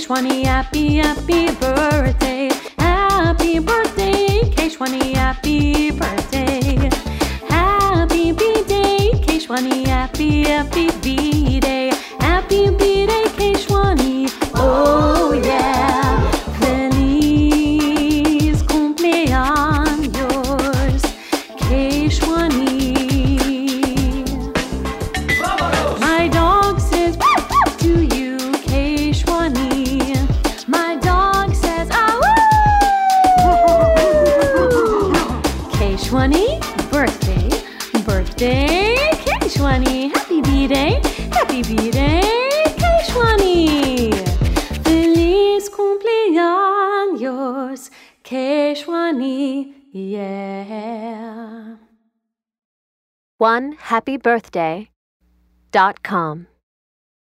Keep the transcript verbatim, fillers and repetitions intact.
Keshwani, happy, happy birthday. Happy birthday, Keshwani, happy birthday. Happy B-Day, Keshwani, happy, happy B-Day. Happy B-Day, Keshwani, oh yeah. Feliz cumpleaños, Keshwani. My dog says to you, Keshwani. My dog says ah woo. Keshwani, birthday, birthday, Keshwani. Happy B-Day, happy B-Day, Keshwani. Feliz cumpleaños, Keshwani, yeah. one happy birthday dot com